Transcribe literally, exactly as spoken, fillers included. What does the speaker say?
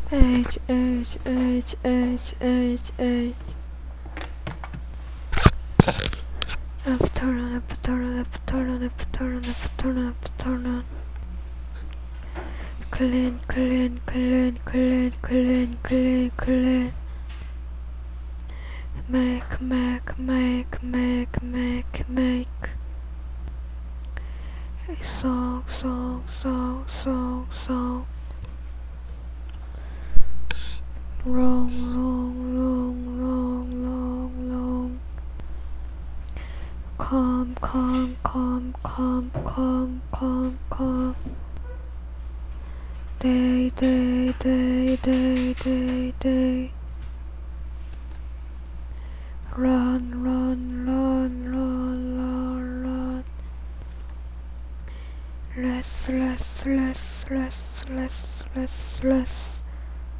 H H H H H H. Up, turn on, up, turn on, up, turn on, up, turn on, up, turn on, up, turn on. Clean, clean, clean, clean, clean, clean, clean. Make, make, make, make, make, make. Song, song, song, song, song. Long, long, long, long, long, long. Calm, calm, calm, calm, calm, calm, calm. Day, day, day, day, day, day. Run, run, run, run, run, run. Less, less, less, less, less, less, less.